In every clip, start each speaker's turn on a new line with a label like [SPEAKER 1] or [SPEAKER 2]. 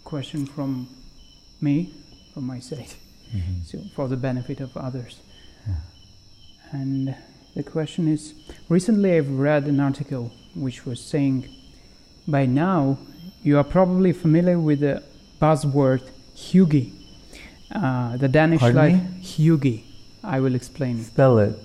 [SPEAKER 1] question from me, from my side, so for the benefit of others.
[SPEAKER 2] Yeah.
[SPEAKER 1] And the question is, recently I've read an article which was saying, by now you are probably familiar with the buzzword hygge, the Danish
[SPEAKER 2] Pardon
[SPEAKER 1] life
[SPEAKER 2] me?
[SPEAKER 1] hygge. I will explain it.
[SPEAKER 2] Spell it.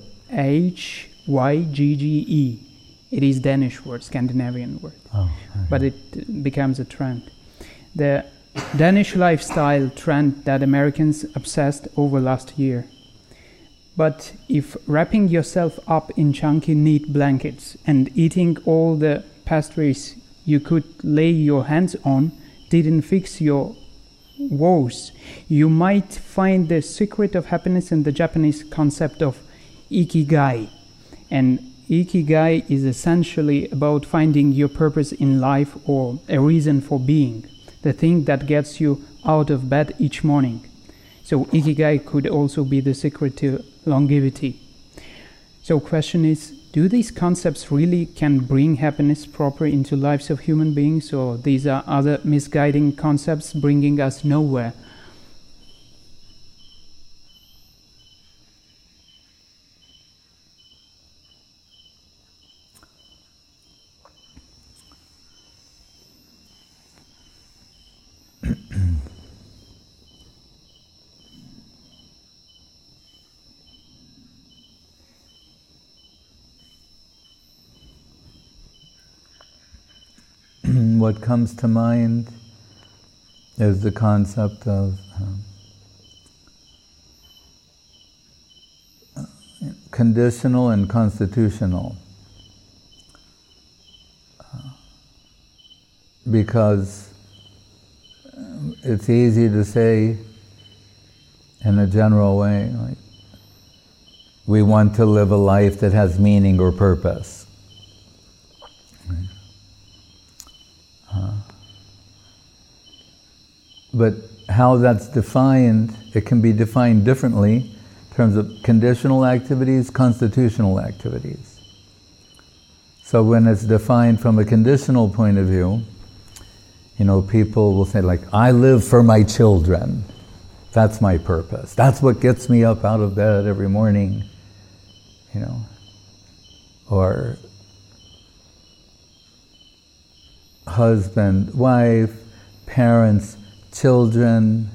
[SPEAKER 1] Hygge. It is Danish word, Scandinavian word, but it becomes a trend. The Danish lifestyle trend that Americans obsessed over last year. But if wrapping yourself up in chunky neat blankets and eating all the pastries you could lay your hands on didn't fix your woes, you might find the secret of happiness in the Japanese concept of ikigai. And ikigai is essentially about finding your purpose in life, or a reason for being, the thing that gets you out of bed each morning. So ikigai could also be the secret to longevity. So question is, do these concepts really can bring happiness proper into lives of human beings, or these are other misguiding concepts bringing us nowhere?
[SPEAKER 2] What comes to mind is the concept of conditional and constitutional. Because it's easy to say in a general way, like, we want to live a life that has meaning or purpose. But how that's defined, it can be defined differently in terms of conditional activities, constitutional activities. So when it's defined from a conditional point of view, people will say, like, I live for my children. That's my purpose. That's what gets me up out of bed every morning, Or husband, wife, parents, children,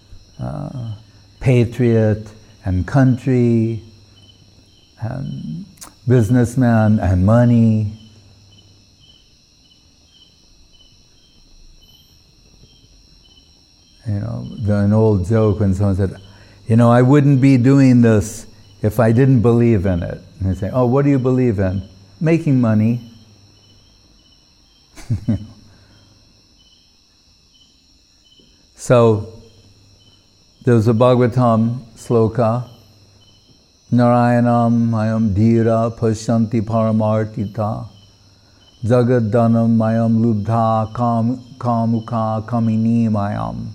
[SPEAKER 2] patriot and country, and businessman and money. An old joke when someone said, I wouldn't be doing this if I didn't believe in it. And they say, oh, what do you believe in? Making money. So, there's a Bhagavatam sloka, Narayanam mayam dhira pasyanti paramartita, Jagaddanam mayam lubdha kamuka kamini mayam.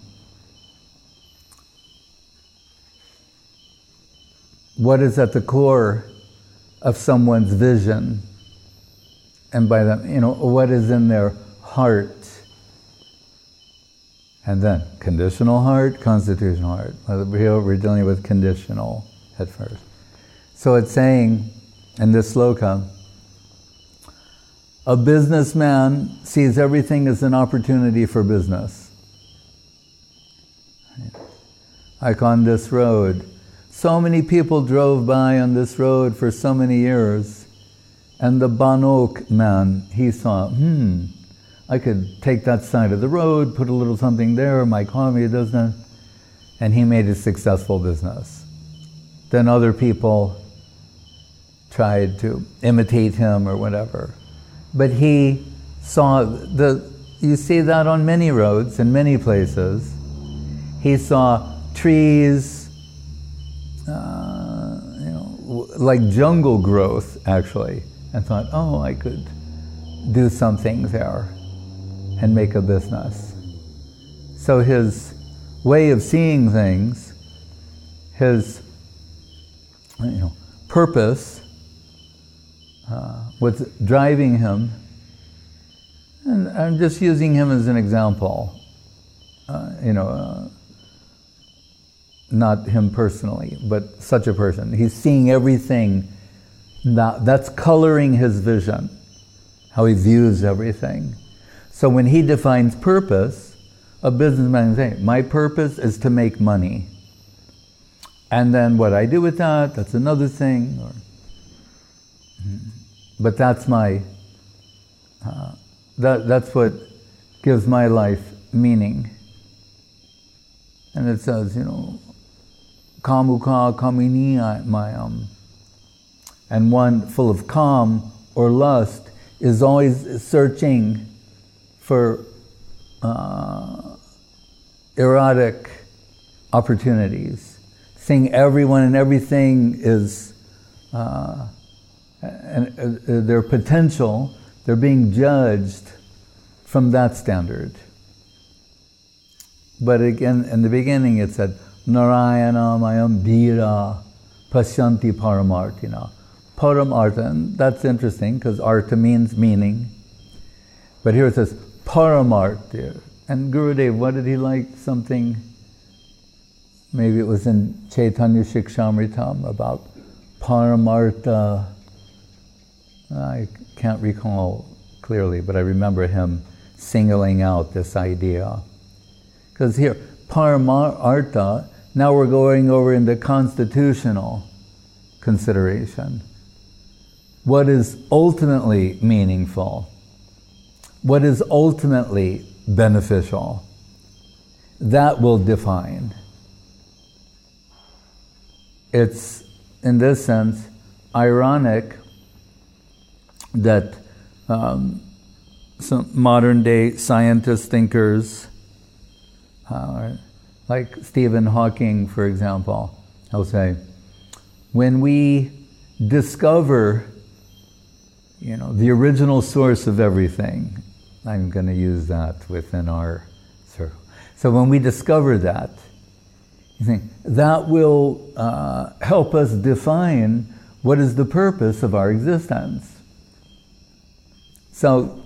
[SPEAKER 2] What is at the core of someone's vision? And by that, what is in their heart? And then, conditional heart, constitutional heart. Here we're dealing with conditional at first. So it's saying, in this sloka, a businessman sees everything as an opportunity for business. Like on this road, so many people drove by on this road for so many years, and the Banok man, he saw, I could take that side of the road, put a little something there, my economy doesn't, and he made a successful business. Then other people tried to imitate him or whatever. But he saw, you see that on many roads, in many places. He saw trees, like jungle growth actually, and thought, oh, I could do something there and make a business. So his way of seeing things, his purpose, what's driving him, and I'm just using him as an example, not him personally, but such a person. He's seeing everything. That's coloring his vision, how he views everything. So when he defines purpose, a businessman can say, my purpose is to make money. And then what I do with that, that's another thing. But that's my, that's what gives my life meaning. And it says, kamuka kamini mayam. And one full of calm or lust is always searching for erotic opportunities, seeing everyone and everything is their potential, they're being judged from that standard. But again, in the beginning it said, Narayana mayam dhira pasyanti paramartina. Paramartha, and that's interesting because artha means meaning. But here it says paramartha. And Gurudev, what did he like? Something, maybe it was in Chaitanya Shikshamritam about paramartha. I can't recall clearly, but I remember him singling out this idea. Because here, paramartha, now we're going over into constitutional consideration. What is ultimately meaningful? What is ultimately beneficial? That will define. It's, in this sense, ironic that some modern day scientist thinkers, like Stephen Hawking, for example, he'll say, when we discover, the original source of everything, I'm going to use that within our circle. So when we discover that, you think, that will help us define what is the purpose of our existence. So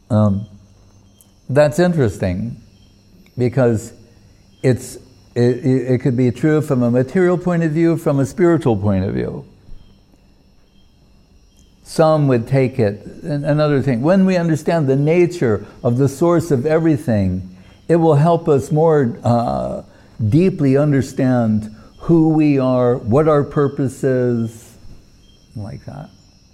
[SPEAKER 2] that's interesting, because it could be true from a material point of view, from a spiritual point of view. Some would take it, another thing, when we understand the nature of the source of everything, it will help us more deeply understand who we are, what our purpose is, like that.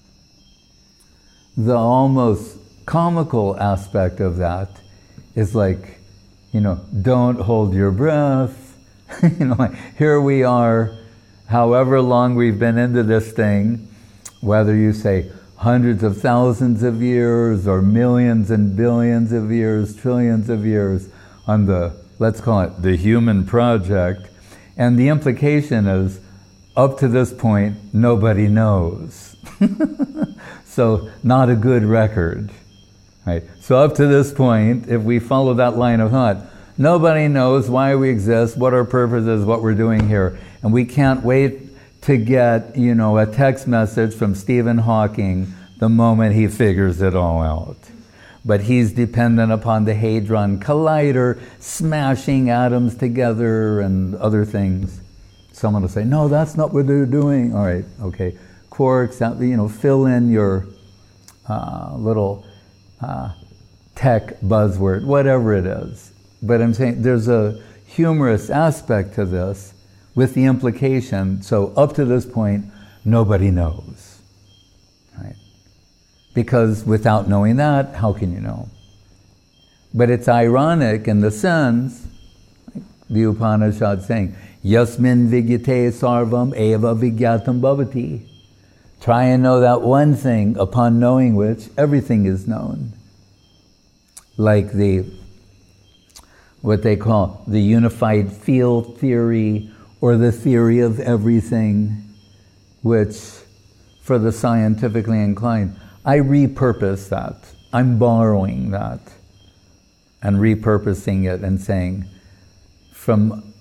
[SPEAKER 2] The almost comical aspect of that is like, don't hold your breath. Here we are, however long we've been into this thing, whether you say hundreds of thousands of years or millions and billions of years, trillions of years on the, let's call it the human project. And the implication is, up to this point, nobody knows. So not a good record. Right? So up to this point, if we follow that line of thought, nobody knows why we exist, what our purpose is, what we're doing here. And we can't wait to get, a text message from Stephen Hawking the moment he figures it all out. But he's dependent upon the Hadron Collider, smashing atoms together and other things. Someone will say, no, that's not what they're doing. All right, okay. Quarks, fill in your little tech buzzword, whatever it is. But I'm saying there's a humorous aspect to this, with the implication, so up to this point, nobody knows. Right? Because without knowing that, how can you know? But it's ironic in the sense, like the Upanishad saying, Yasmin vigyate sarvam eva vigyatam bhavati. Try and know that one thing, upon knowing which everything is known. Like what they call the unified field theory, or the theory of everything, which, for the scientifically inclined, I repurpose that. I'm borrowing that and repurposing it and saying, from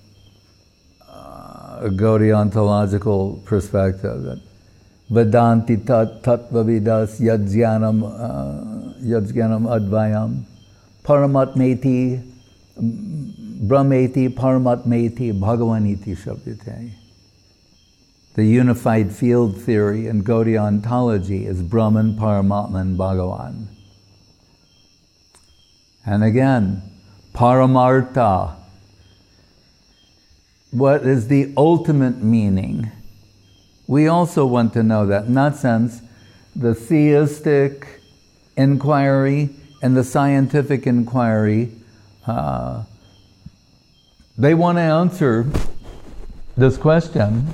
[SPEAKER 2] a Gaudiya ontological perspective, that Vedanti tattva vidas yajnanam advayam paramatmeti Brahmeti Paramatmeti Bhagavaniti Shabdite. The unified field theory in Gaudiya ontology is Brahman, Paramatman, Bhagavan. And again, Paramartha. What is the ultimate meaning? We also want to know that. In that sense, the theistic inquiry and the scientific inquiry, they want to answer this question.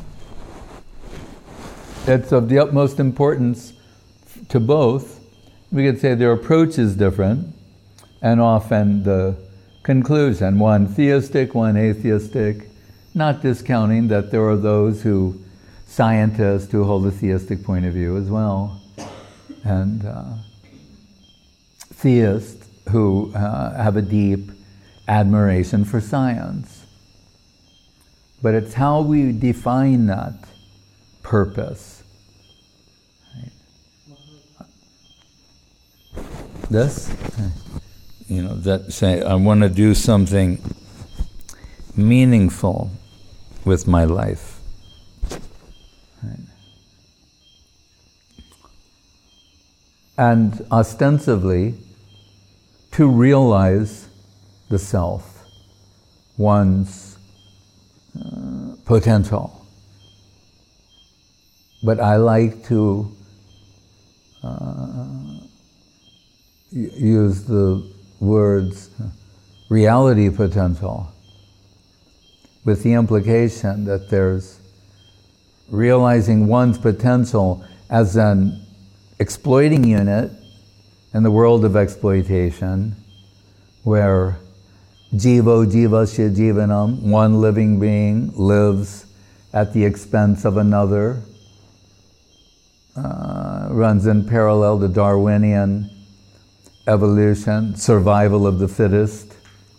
[SPEAKER 2] It's of the utmost importance to both. We could say their approach is different, and often the conclusion, one theistic, one atheistic, not discounting that there are those scientists who hold a theistic point of view as well, and theists who have a deep admiration for science. But it's how we define that purpose. Right? This, that say, I want to do something meaningful with my life. Right? And ostensibly, to realize the self, one's potential. But I like to use the words reality potential, with the implication that there's realizing one's potential as an exploiting unit in the world of exploitation, where jivo jivasya jivanam, one living being lives at the expense of another, runs in parallel to Darwinian evolution, survival of the fittest.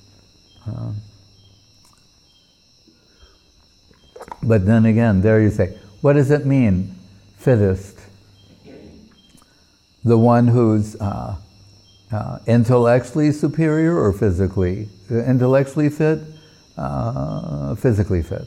[SPEAKER 2] But then again, there you say, what does it mean, fittest? The one who's intellectually superior or physically? Intellectually fit, physically fit.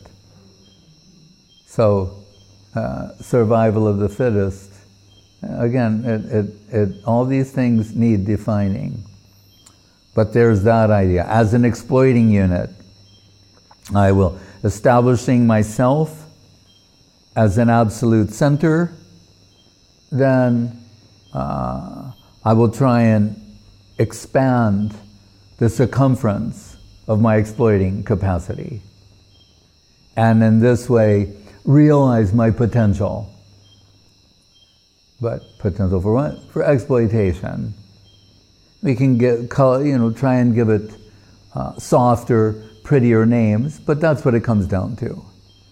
[SPEAKER 2] So, survival of the fittest. Again, all these things need defining. But there's that idea. As an exploiting unit, I will establishing myself as an absolute center, then I will try and expand the circumference of my exploiting capacity. And in this way, realize my potential. But potential for what? For exploitation. We can try and give it softer, prettier names, but that's what it comes down to.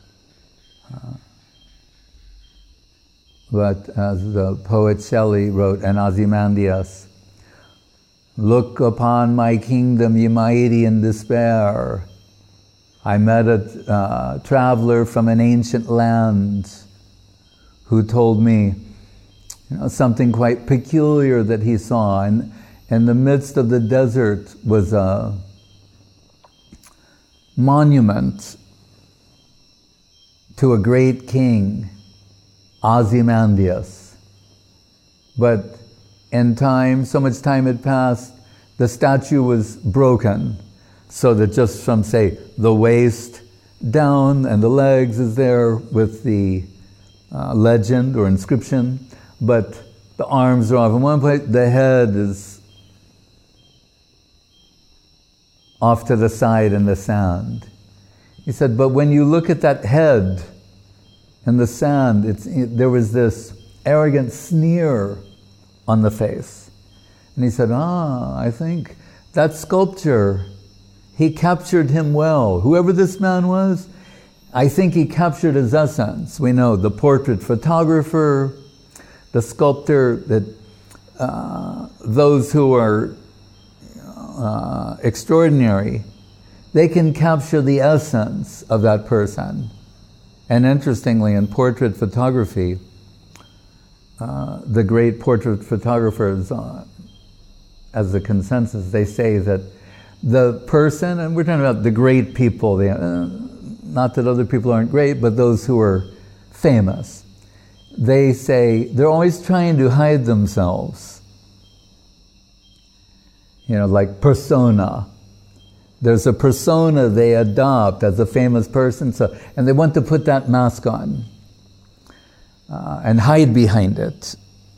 [SPEAKER 2] But as the poet Shelley wrote in Ozymandias, look upon my kingdom, ye mighty in despair. I met a traveler from an ancient land who told me something quite peculiar that he saw. And in the midst of the desert was a monument to a great king, Ozymandias. But in time, so much time had passed, the statue was broken, so that just from, say, the waist down and the legs is there with the legend or inscription, but the arms are off. In one place, the head is off to the side in the sand. He said, but when you look at that head in the sand, there was this arrogant sneer on the face. And he said, I think that sculpture, he captured him well. Whoever this man was, I think he captured his essence. We know the portrait photographer, the sculptor, that those who are extraordinary, they can capture the essence of that person. And interestingly, in portrait photography, the great portrait photographers, as a consensus, they say that the person, and we're talking about the great people, not that other people aren't great, but those who are famous. They say they're always trying to hide themselves. Like persona. There's a persona they adopt as a famous person, and they want to put that mask on and hide behind it.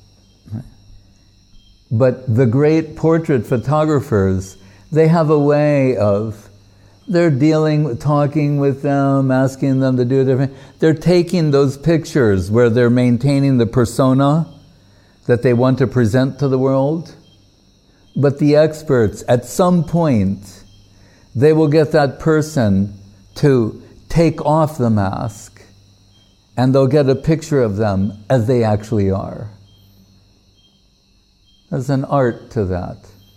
[SPEAKER 2] But the great portrait photographers, they have a way of, they're talking with them, asking them to do different. They're taking those pictures where they're maintaining the persona that they want to present to the world. But the experts, at some point, they will get that person to take off the mask, and they'll get a picture of them as they actually are. There's an art to that.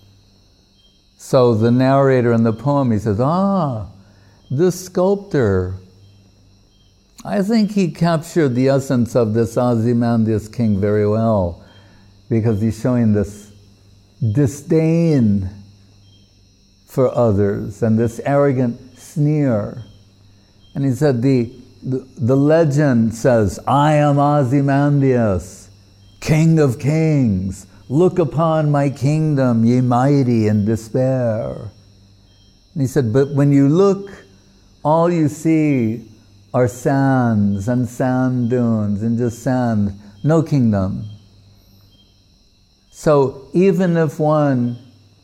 [SPEAKER 2] So the narrator in the poem, he says, this sculptor, I think he captured the essence of this Ozymandias king very well, because he's showing this disdain for others and this arrogant sneer. And he said, the legend says, I am Ozymandias, king of kings. Look upon my kingdom, ye mighty in despair. And he said, but when you look, all you see are sands and sand dunes and just sand, no kingdom. So even if one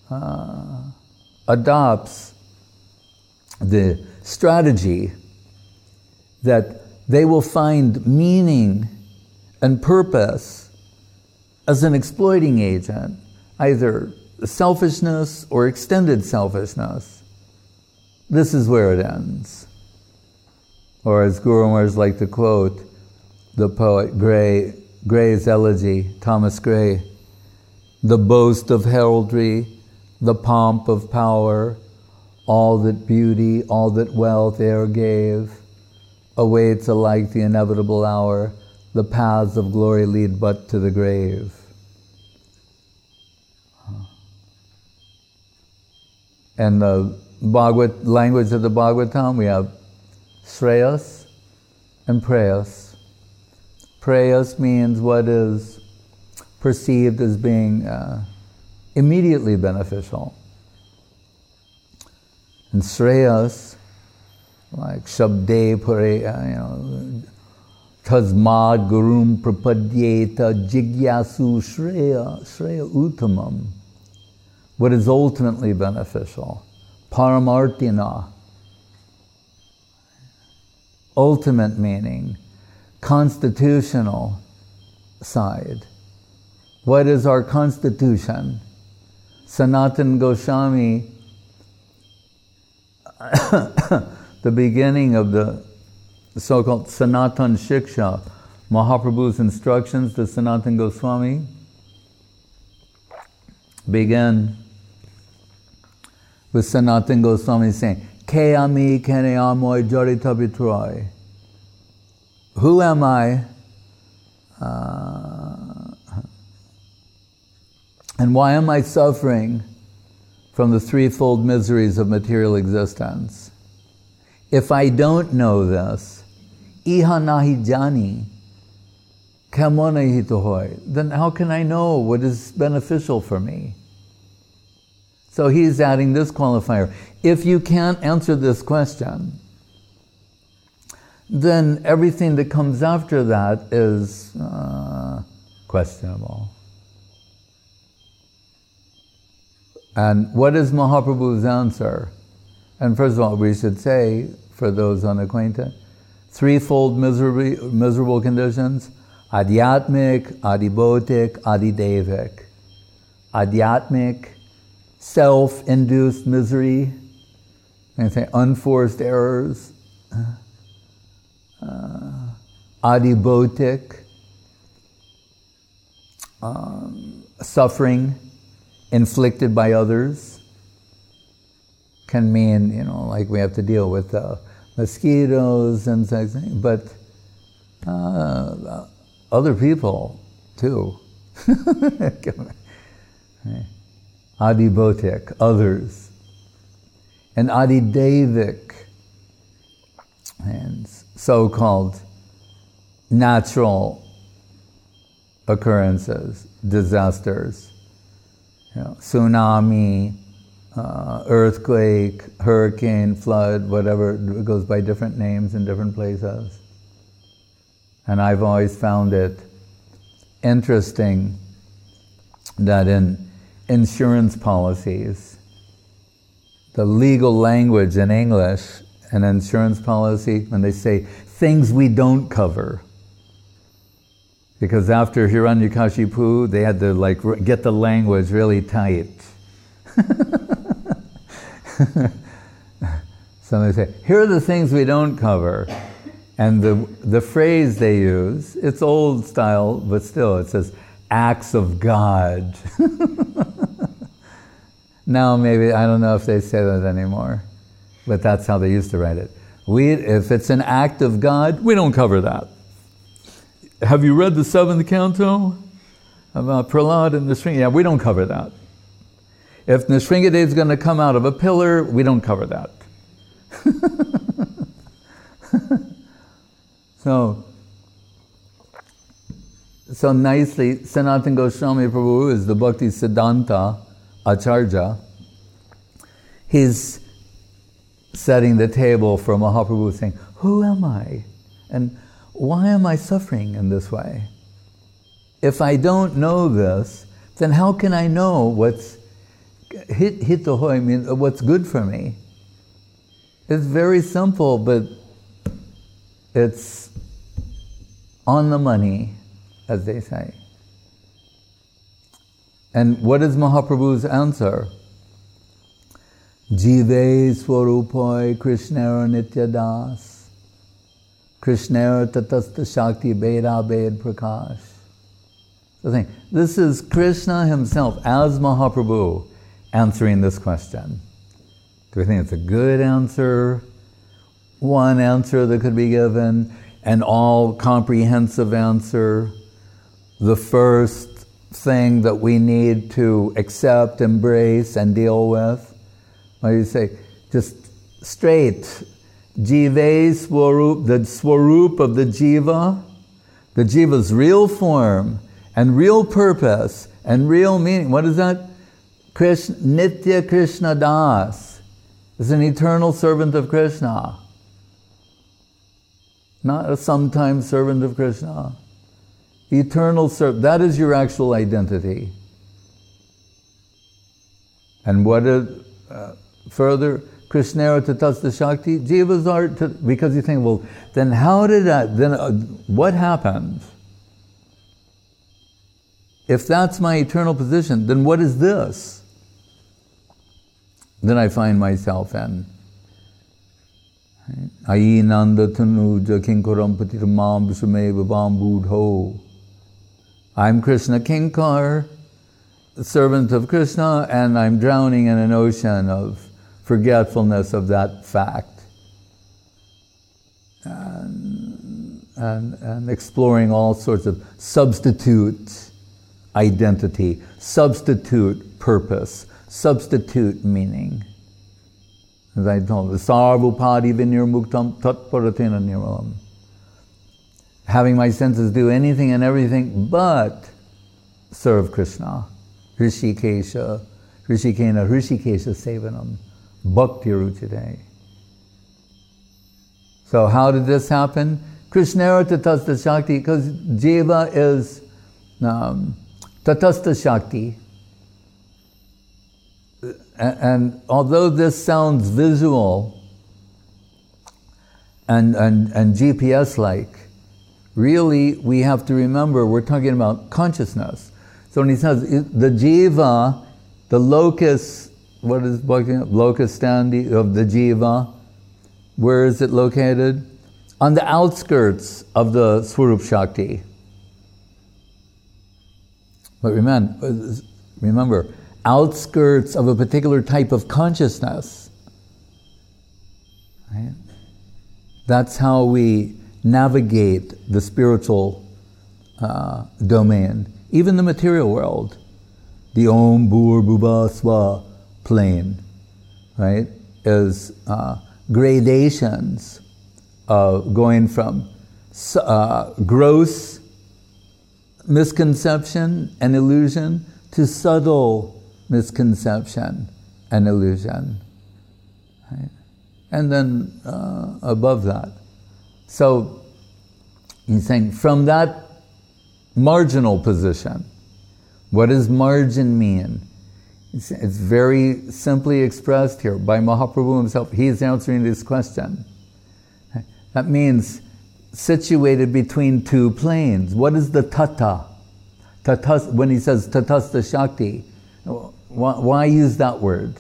[SPEAKER 2] adopts the strategy that they will find meaning and purpose as an exploiting agent, either selfishness or extended selfishness, this is where it ends. Or as Guru Maharaj liked to quote the poet Gray's elegy, Thomas Gray, the boast of heraldry, the pomp of power, all that beauty, all that wealth e'er gave, awaits alike the inevitable hour, the paths of glory lead but to the grave. And the language of the Bhagavatam, we have Shreyas and Preyas. Preyas means what is perceived as being immediately beneficial. And Shreyas, like Shabde Pare, Tasmad Gurum Prapadyeta Jigyasu Shreya Uttamam. What is ultimately beneficial. Paramartina. Ultimate meaning. Constitutional side. What is our constitution? Sanatana Goswami, the beginning of the so-called Sanatana Shiksha, Mahaprabhu's instructions to Sanatana Goswami, began with Sanatana Goswami saying, Ke ami kene amoy jarita bitroy. Who am I? And why am I suffering from the threefold miseries of material existence? If I don't know this, iha nahi jani, kamona hito hoy, then how can I know what is beneficial for me? So he's adding this qualifier. If you can't answer this question, then everything that comes after that is questionable. And what is Mahaprabhu's answer? And first of all, we should say, for those unacquainted, threefold miserable conditions: adhyatmic, adibhotic, adidevik. Adhyatmic, self-induced misery, and say unforced errors. Adibhotic, suffering inflicted by others, can mean, like we have to deal with mosquitoes and such things, but other people too. Adibhotic, others. and Adidevic, and so-called natural occurrences, disasters, tsunami, earthquake, hurricane, flood, whatever, it goes by different names in different places. And I've always found it interesting that in insurance policies, the legal language in English, an insurance policy, when they say things we don't cover, because after Hiranyakashipu, they had to get the language really tight. So they say, here are the things we don't cover. And the phrase they use, it's old style, but still, it says, acts of God. Now maybe, I don't know if they say that anymore, but that's how they used to write it. If it's an act of God, we don't cover that. Have you read the 7th canto about Prahlad and Nrsimha? Yeah, we don't cover that. If Nrsimhadev is going to come out of a pillar, we don't cover that. So nicely, Sanatana Goswami Prabhu is the Bhakti Siddhanta Acharya. He's setting the table for Mahaprabhu, saying, who am I? And why am I suffering in this way? If I don't know this, then how can I know what's hitohoy, means what's good for me? It's very simple, but it's on the money, as they say. And what is Mahaprabhu's answer? Jive swarupai Krishnara nityadas, Krishnara tatastha shakti beda bed prakash. So think, this is Krishna himself as Mahaprabhu answering this question. Do we think it's a good answer? One answer that could be given, an all-comprehensive answer, the first thing that we need to accept, embrace, and deal with? What do you say? Just straight. Jive swarup, the swarup of the jiva, the jiva's real form, and real purpose, and real meaning. What is that? Krishna, Nitya Krishna Das is an eternal servant of Krishna. Not a sometime servant of Krishna. Eternal servant. That is your actual identity. And what is further? Krishnara tatastha shakti. Jivas are, because you think, well, then how did that, then what happened? If that's my eternal position, then what is this? Then I find myself in. Ayi nanda tanuja kinkaram patiramam vishumeva bambudho. I'm Krishna Kinkar, the servant of Krishna, and I'm drowning in an ocean of forgetfulness of that fact. And exploring all sorts of substitute identity, substitute purpose, substitute meaning. As I told you, sarvupadi vinirmuktam tatparatena nirmalam. Having my senses do anything and everything but serve Krishna. Hrishikesha sevanam. Bhakti ruchite. So how did this happen? Krishnara tatastha shakti, because jiva is tatastha shakti. And although this sounds visual and GPS-like, really we have to remember we're talking about consciousness. So when he says the jiva, the locus, what is locus standi of the jiva, where is it located? On the outskirts of the Swarup Shakti. But remember, outskirts of a particular type of consciousness. Right? That's how we navigate the spiritual domain, even the material world. The Om Bhur Bhuva Swa plane, right? is gradations going from gross misconception and illusion to subtle misconception and illusion. Right? And then above that. So he's saying from that marginal position, what does margin mean? It's very simply expressed here by Mahaprabhu himself. He is answering this question. That means situated between two planes. What is the tata? When he says tatastha shakti, why use that word?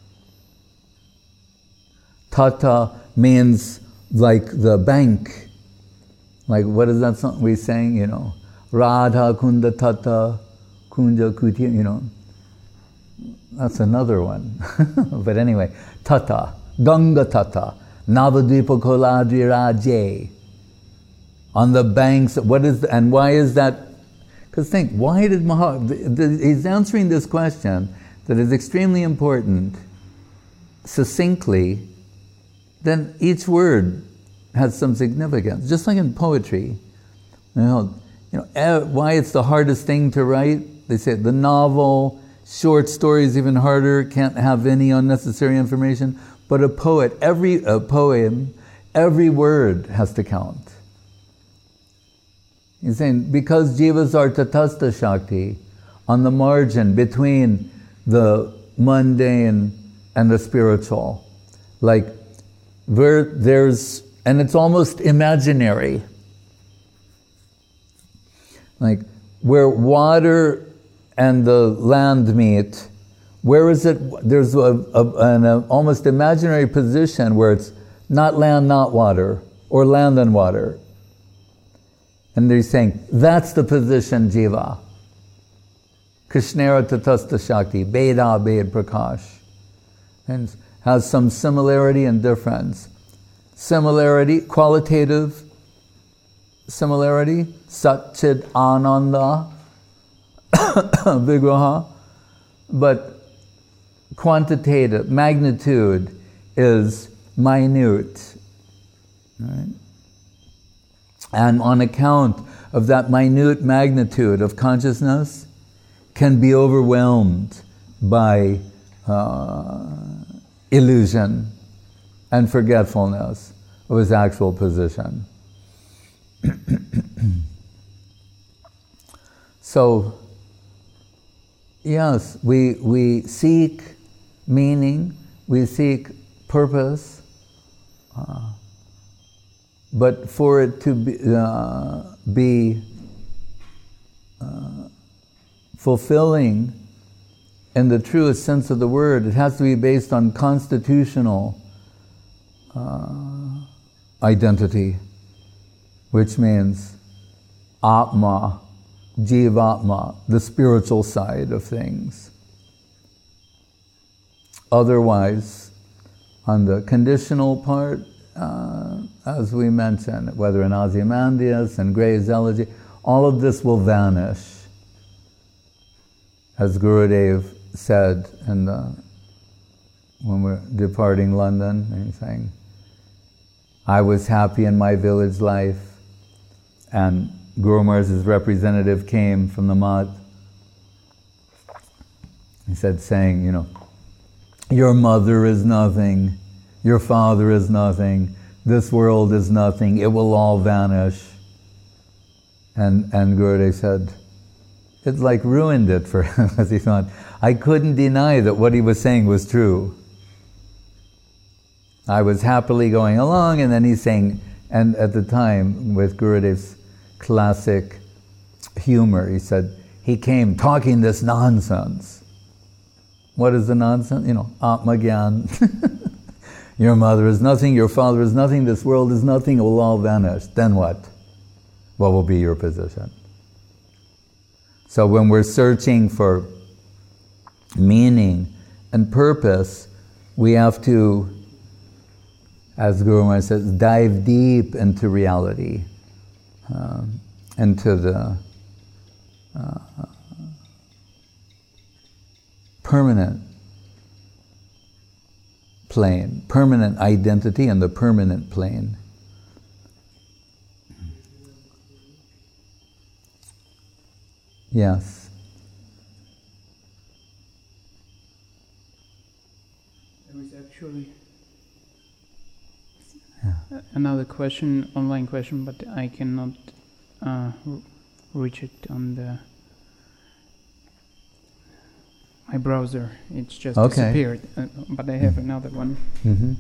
[SPEAKER 2] Tata means like the bank. Like, what is that song we sang, you know? Radha kunda tata, kunja kuti, you know. That's another one. But anyway, tata, Ganga tata, Navadvipa koladri raje. On the banks, and why is that? Because think, why did he's answering this question that is extremely important, succinctly, then each word has some significance. Just like in poetry, why it's the hardest thing to write. They say the novel, short stories even harder, can't have any unnecessary information. But a poem, every word has to count. He's saying, because jivas are tatastha shakti, on the margin between the mundane and the spiritual, like and it's almost imaginary. Like where water and the land meet, where is it? There's an almost imaginary position where it's not land, not water, or land and water. And they're saying, that's the position jiva. Krishnera tatastha shakti, Veda Ved Prakash. And has some similarity and difference. Similarity, qualitative similarity, Sat Chit Ananda Vigraha. But quantitative, magnitude is minute. Right? And on account of that minute magnitude of consciousness, can be overwhelmed by illusion and forgetfulness of his actual position. So, yes, we seek meaning, we seek purpose, but for it to be fulfilling in the truest sense of the word, it has to be based on constitutional identity, which means Atma, Jivatma, the spiritual side of things. Otherwise, on the conditional part, as we mentioned, whether in Ozymandias and Gray's Elegy, all of this will vanish. As Gurudev said when we're departing London, he's saying, I was happy in my village life, and Guru Maharaj's representative came from the Mat. He said, saying, your mother is nothing, your father is nothing, this world is nothing, it will all vanish. And Gurudev said, it like ruined it for him, as he thought. I couldn't deny that what he was saying was true. I was happily going along, and then he's saying, and at the time, with Gurudev's classic humor, he said, he came talking this nonsense. What is the nonsense? Atma Gyan. Your mother is nothing, your father is nothing, this world is nothing, it will all vanish. Then what? What will be your position? So when we're searching for meaning and purpose, we have to, as Guru Maharaj says, dive deep into reality, into the plane, permanent identity and the permanent plane. Yes.
[SPEAKER 1] There was actually another question, online question, but I cannot reach it on my browser. It's just disappeared. But I have another one.
[SPEAKER 2] Mm-hmm.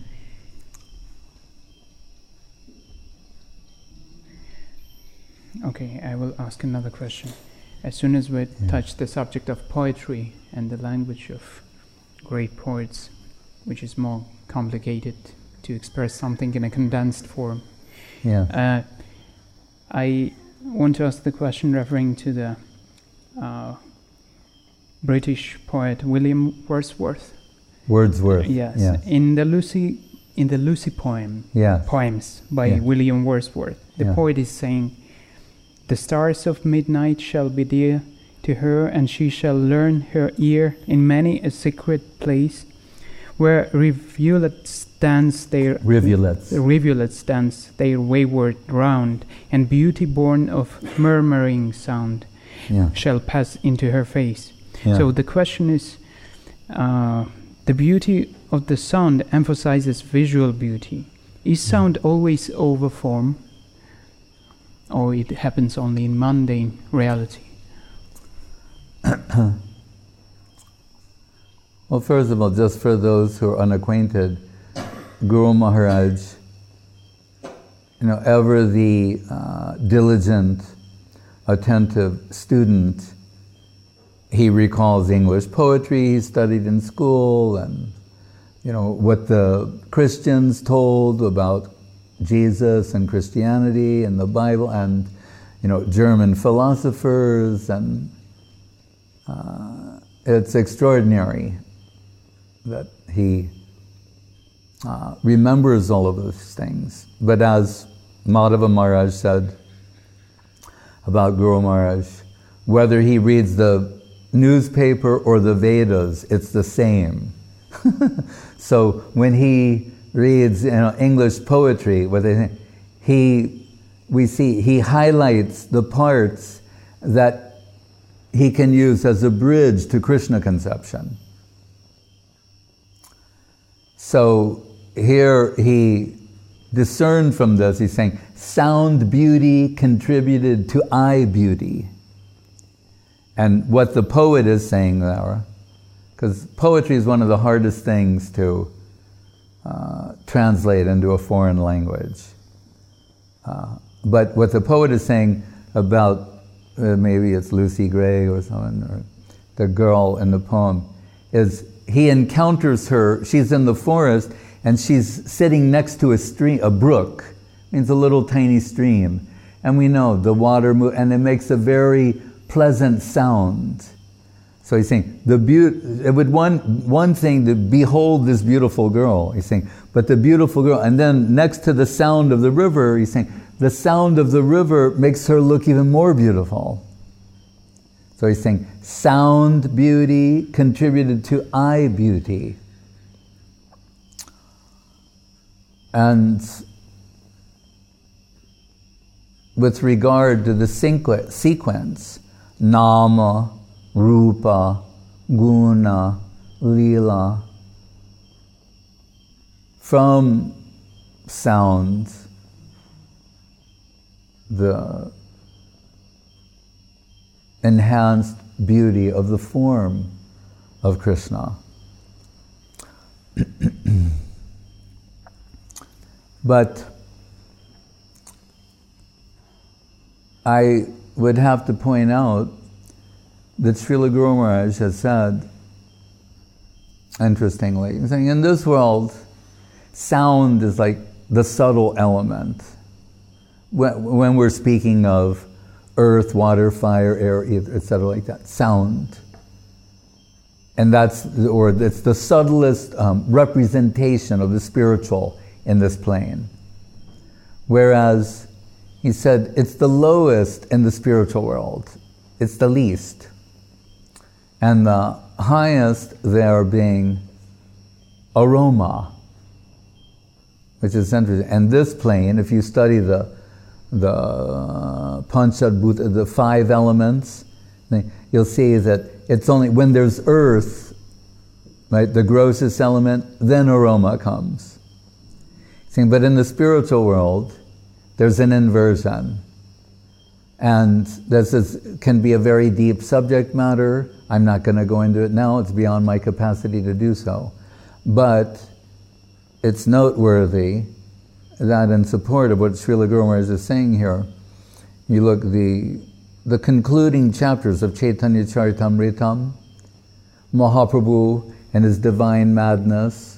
[SPEAKER 1] Okay, I will ask another question. As soon as we touch the subject of poetry and the language of great poets, which is more complicated to express something in a condensed form, I want to ask the question referring to the British poet William Wordsworth.
[SPEAKER 2] Wordsworth.
[SPEAKER 1] Yes.
[SPEAKER 2] Yes.
[SPEAKER 1] In the Lucy poems by William Wordsworth, the poet is saying, "The stars of midnight shall be dear to her, and she shall learn her ear in many a secret place, where rivulets dance their wayward round, and beauty born of murmuring sound shall pass into her face." So the question is, the beauty of the sound emphasizes visual beauty. Is sound always over form, or it happens only in mundane reality?
[SPEAKER 2] Well, first of all, just for those who are unacquainted, Guru Maharaj, ever the diligent, attentive student, he recalls English poetry he studied in school, and what the Christians told about Jesus and Christianity and the Bible, and German philosophers, and it's extraordinary that he remembers all of those things. But as Madhava Maharaj said about Guru Maharaj, whether he reads the newspaper or the Vedas, it's the same. So when he reads English poetry, we see he highlights the parts that he can use as a bridge to Krishna conception. So here he discerned from this, he's saying, sound beauty contributed to eye beauty. And what the poet is saying there, because poetry is one of the hardest things to translate into a foreign language. But what the poet is saying about, maybe it's Lucy Gray or someone, or the girl in the poem, is he encounters her, she's in the forest, and she's sitting next to a stream, a brook, means a little tiny stream. And we know the water and it makes a very pleasant sound. So he's saying, it would one thing to behold this beautiful girl, he's saying, but the beautiful girl, and then next to the sound of the river, he's saying, the sound of the river makes her look even more beautiful. So he's saying, sound beauty contributed to eye beauty. And with regard to the sequence, Nama, Rupa, Guna, Lila, from sound, the enhanced beauty of the form of Krishna. But I would have to point out that Srila Guru Maharaj has said, interestingly, he's saying, in this world, sound is like the subtle element. When we're speaking of earth, water, fire, air, etc., like that, sound. And it's the subtlest representation of the spiritual in this plane. Whereas, he said, it's the lowest in the spiritual world. It's the least. And the highest there being aroma, which is interesting. And this plane, if you study the Panchadbhuta, the 5 elements, you'll see that it's only when there's earth, right, the grossest element, then aroma comes. But in the spiritual world, there's an inversion. And can be a very deep subject matter. I'm not going to go into it now, it's beyond my capacity to do so. But it's noteworthy that in support of what Srila Guru Maharaj is saying here, you look the concluding chapters of Chaitanya Charitamritam, Mahaprabhu and his divine madness,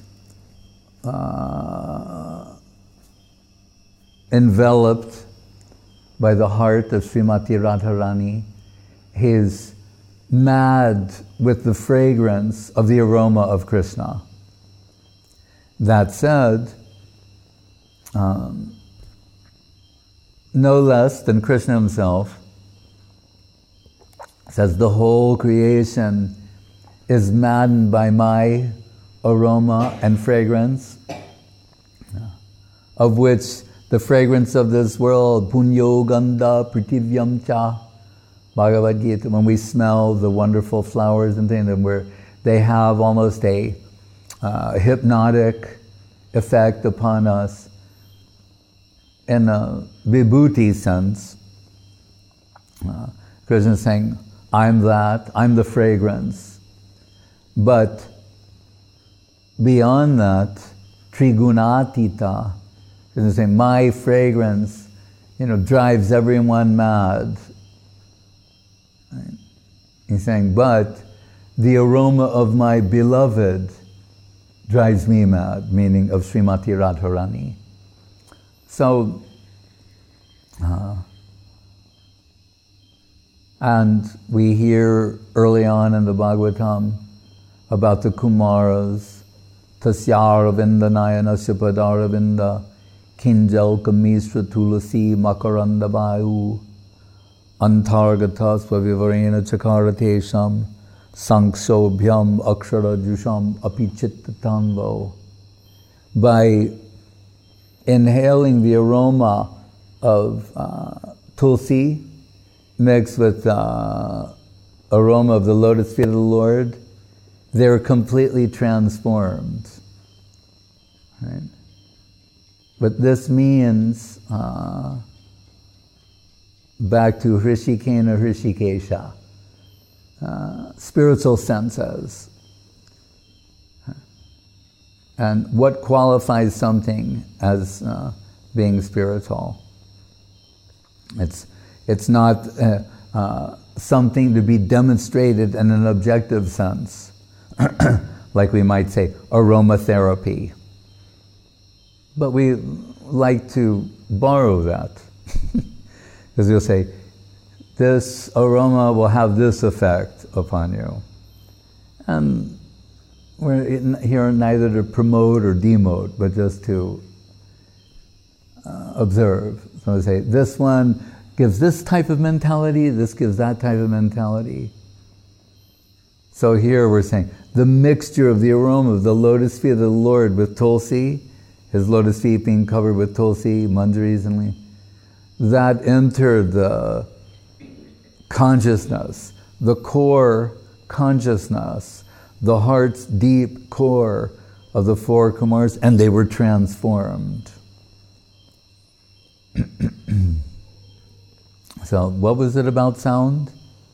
[SPEAKER 2] enveloped by the heart of Srimati Radharani. He is mad with the fragrance of the aroma of Krishna. That said, no less than Krishna himself says the whole creation is maddened by my aroma and fragrance, of which the fragrance of this world, punyo gandha pritivyam cha, Bhagavad Gita, when we smell the wonderful flowers and things, where they have almost a hypnotic effect upon us. In a vibhuti sense, Krishna is saying, I'm the fragrance. But beyond that, trigunatita, Krishna is saying, my fragrance, drives everyone mad. Right? He's saying, but the aroma of my beloved drives me mad, meaning of Srimati Radharani. So, and we hear early on in the Bhagavatam about the Kumaras, Tasyaravinda Nayanasya Padaravinda, Kinjal Kamisra Tulasi Makaranda Vayu, Antargata Swavivarena Chakaratesham, Sankshobhyam Akshara Jusham Apichittatanvo. By inhaling the aroma of tulsi mixed with the aroma of the lotus feet of the Lord, they're completely transformed. Right? But this means, back to Hrishikena Hrishikesha, spiritual senses. And what qualifies something as being spiritual? It's not something to be demonstrated in an objective sense, like we might say aromatherapy. But we like to borrow that, because we'll say, this aroma will have this effect upon you. And we're here neither to promote or demote, but just to observe. So we say, this one gives this type of mentality, this gives that type of mentality. So here we're saying, the mixture of the aroma of the lotus feet of the Lord with tulsi, his lotus feet being covered with tulsi, manjaris and leaves, that entered the consciousness, the core consciousness, the heart's deep core of the 4 Kumars, and they were transformed. So, what was it about sound?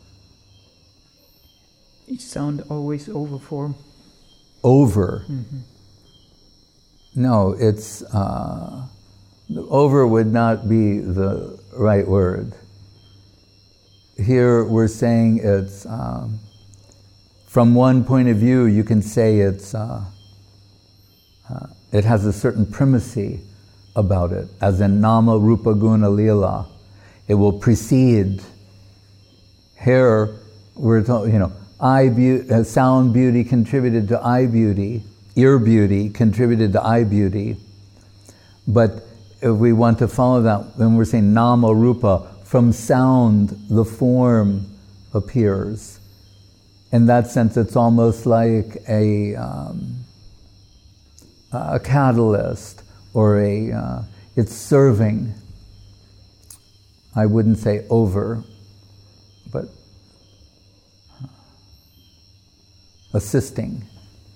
[SPEAKER 1] Each sound always overform.
[SPEAKER 2] Over.
[SPEAKER 1] Mm-hmm.
[SPEAKER 2] No, it's over would not be the right word. Here we're saying it's from one point of view you can say it's it has a certain primacy about it, as in Nama Rupa Guna Lila. It will precede. Here we're talking, sound beauty contributed to eye beauty, ear beauty contributed to eye beauty. But if we want to follow that, when we're saying Nama Rupa, from sound the form appears. In that sense, it's almost like a catalyst or it's serving. I wouldn't say over, but assisting.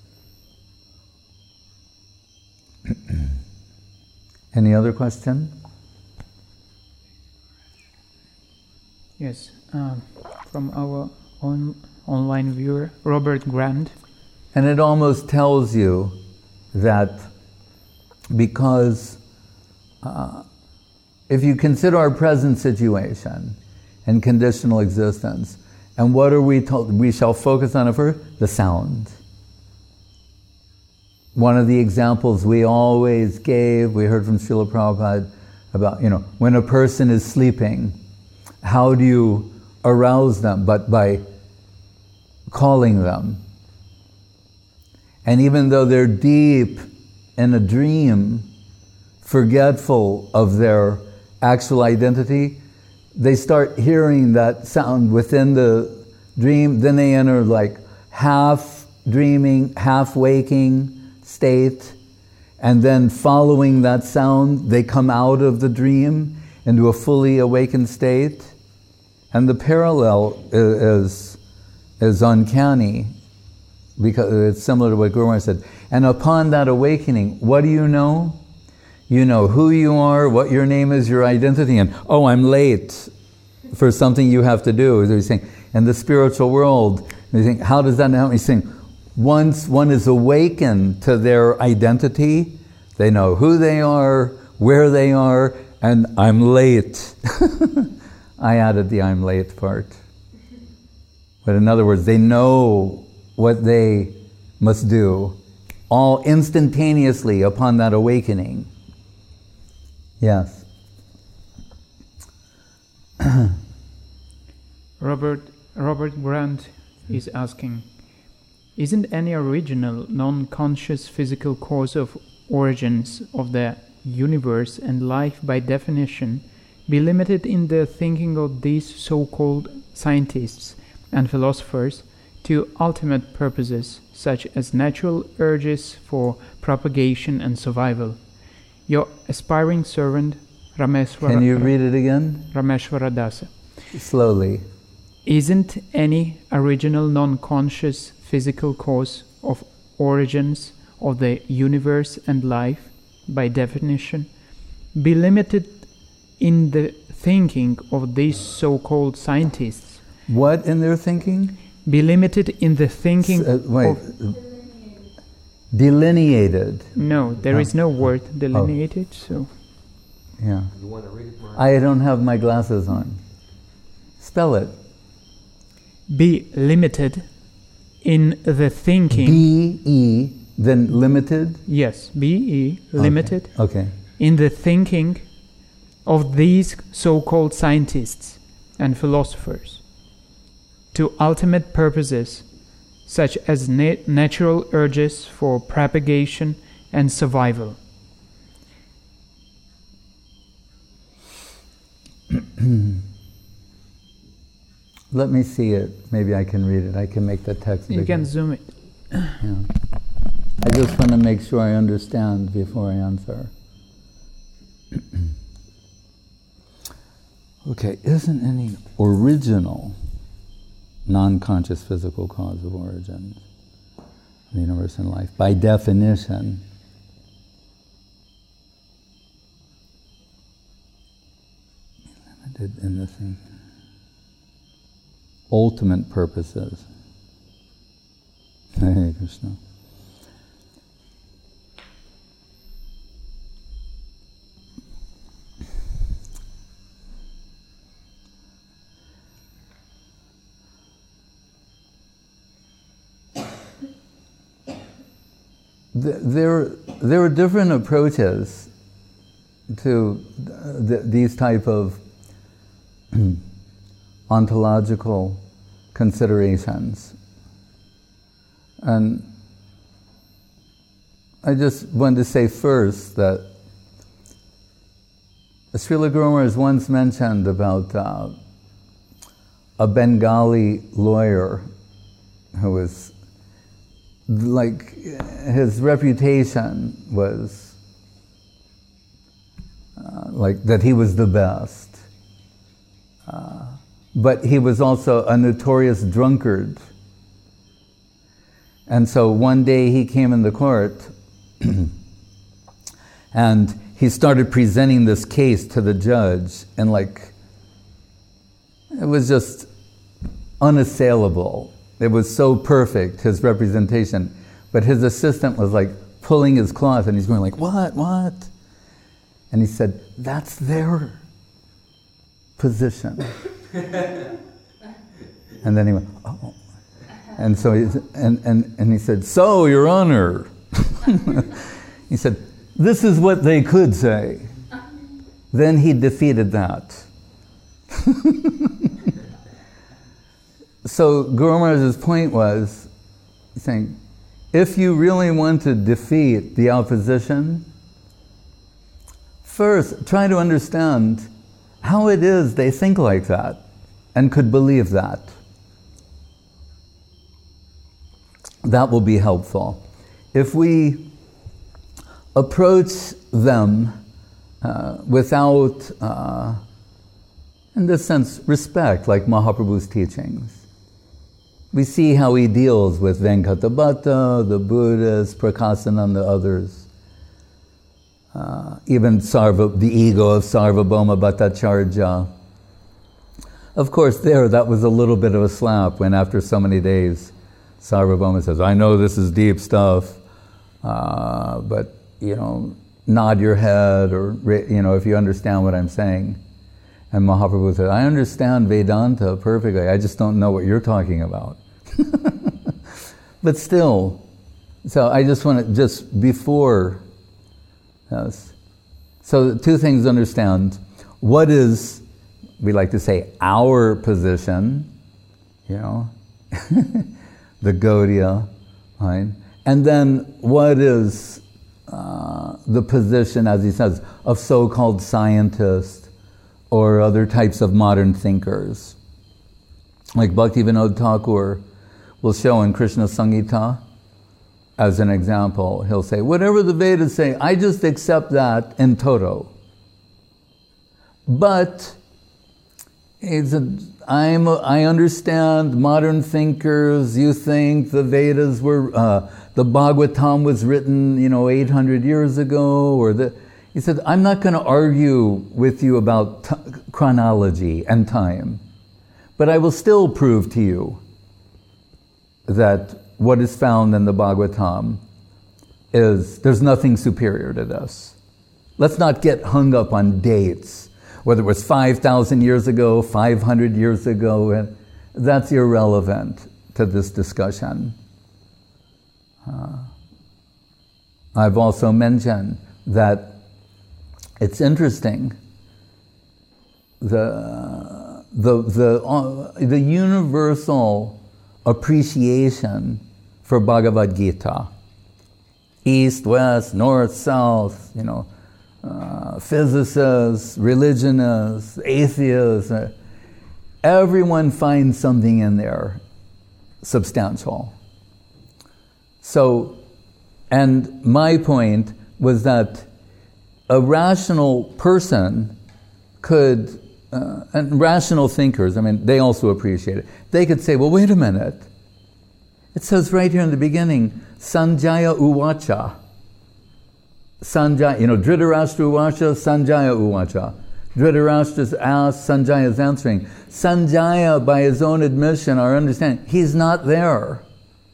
[SPEAKER 2] Any other question?
[SPEAKER 1] Yes, from our online viewer, Robert Grant.
[SPEAKER 2] And it almost tells you that because if you consider our present situation and conditional existence, and what are we told? We shall focus on it first, the sound. One of the examples we always gave, we heard from Srila Prabhupada about, when a person is sleeping, how do you arouse them? But by calling them. And even though they're deep in a dream, forgetful of their actual identity, they start hearing that sound within the dream, then they enter like half dreaming, half waking state, and then following that sound, they come out of the dream into a fully awakened state. And the parallel is uncanny, because it's similar to what Guru Maharaj said. And upon that awakening, what do you know? You know who you are, what your name is, your identity, and oh, I'm late for something you have to do. He's saying, in the spiritual world, you think, how does that help? He's saying, once one is awakened to their identity, they know who they are, where they are, and I'm late. I added the I'm late part. But in other words, they know what they must do, all instantaneously upon that awakening. Yes.
[SPEAKER 1] Robert Grant is asking, isn't any original, non-conscious physical cause of origins of the universe and life by definition be limited in the thinking of these so-called scientists and philosophers to ultimate purposes such as natural urges for propagation and survival? Your aspiring servant, Rameshwara...
[SPEAKER 2] Can you read it again?
[SPEAKER 1] Rameshwara Dasa.
[SPEAKER 2] Slowly.
[SPEAKER 1] Isn't any original non-conscious physical cause of origins of the universe and life, by definition, be limited in the thinking of these so-called scientists?
[SPEAKER 2] What in their thinking?
[SPEAKER 1] Be limited in the thinking
[SPEAKER 2] Delineated.
[SPEAKER 1] No, there is no word delineated, so...
[SPEAKER 2] Yeah.
[SPEAKER 3] You want to read it, Mark?
[SPEAKER 2] I don't have my glasses on. Spell it.
[SPEAKER 1] Be limited in the thinking...
[SPEAKER 2] B-E, then limited?
[SPEAKER 1] Yes, B-E, limited.
[SPEAKER 2] Okay.
[SPEAKER 1] In the thinking of these so-called scientists and philosophers to ultimate purposes such as natural urges for propagation and survival.
[SPEAKER 2] Let me see it. Maybe I can read it. I can make the text bigger.
[SPEAKER 1] You can zoom it.
[SPEAKER 2] Yeah. I just want to make sure I understand before I answer. Okay, isn't any original non-conscious physical cause of origin of the universe and life, by definition, limited in the thing, ultimate purposes. Hare Krishna. There are different approaches to these type of ontological considerations. And I just wanted to say first that Srila Guru Maharaj once mentioned about a Bengali lawyer who was like, his reputation was like that he was the best. But he was also a notorious drunkard. And so one day he came in the court and he started presenting this case to the judge, and like, it was just unassailable. It was so perfect, his representation. But his assistant was like pulling his cloth, and he's going like, what? And he said, that's their position. And then he went, oh. And so he said, so, Your Honor. He said, this is what they could say. Then he defeated that. So Guru Maharaj's point was saying, if you really want to defeat the opposition, first try to understand how it is they think like that and could believe that. That will be helpful. If we approach them without, in this sense, respect, like Mahaprabhu's teachings. We see how he deals with Venkatabhatta, the Buddhists, Prakasananda, others. Even the ego of Sarvabhauma Bhattacharya. Of course, that was a little bit of a slap when after so many days, Sarvabhauma says, I know this is deep stuff, but, nod your head, or, if you understand what I'm saying. And Mahaprabhu said, I understand Vedanta perfectly, I just don't know what you're talking about. But still, so I just want to, just before, yes. So two things to understand. What is, we like to say, our position, the Gaudiya line, and then what is the position, as he says, of so-called scientists or other types of modern thinkers. Like Bhaktivinoda Thakur will show in Krishna Samhita, as an example, he'll say, whatever the Vedas say, I just accept that in toto. But I understand modern thinkers, you think the Vedas were, the Bhagavatam was written, 800 years ago, he said, I'm not going to argue with you about chronology and time, but I will still prove to you that what is found in the Bhagavatam there's nothing superior to this. Let's not get hung up on dates, whether it was 5,000 years ago, 500 years ago, that's irrelevant to this discussion. I've also mentioned that it's interesting, the universal appreciation for Bhagavad Gita, east, west, north, south, physicists, religionists, atheists, everyone finds something in there substantial. So, and my point was that a rational person could, and rational thinkers, they also appreciate it. They could say, well, wait a minute. It says right here in the beginning, Sanjaya Uvacha. Sanjaya, Dhritarashtra Uvacha, Sanjaya Uvacha. Dhritarashtra's asked, Sanjaya's answering. Sanjaya, by his own admission, our understanding, he's not there.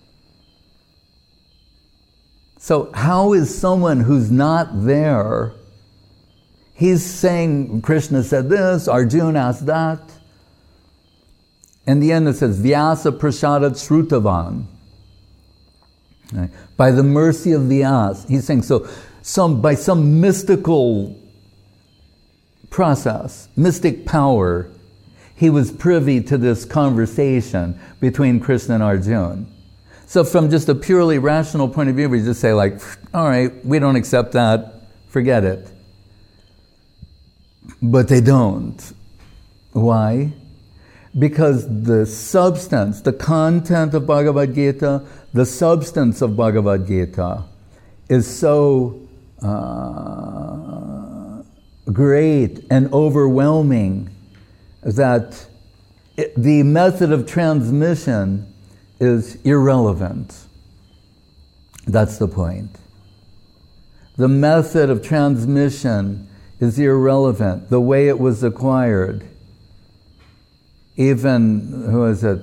[SPEAKER 2] So how is someone who's not there, he's saying, Krishna said this, Arjuna asked that. In the end it says, Vyasa Prasadat Shrutavan. Right? By the mercy of Vyasa. He's saying, by some mystical process, mystic power, he was privy to this conversation between Krishna and Arjuna. So from just a purely rational point of view, we just say all right, we don't accept that, forget it. But they don't. Why? Because the substance, the content of Bhagavad Gita, the substance of Bhagavad Gita is so great and overwhelming that the method of transmission is irrelevant. That's the point. The method of transmission is irrelevant. The way it was acquired. Even, who is it?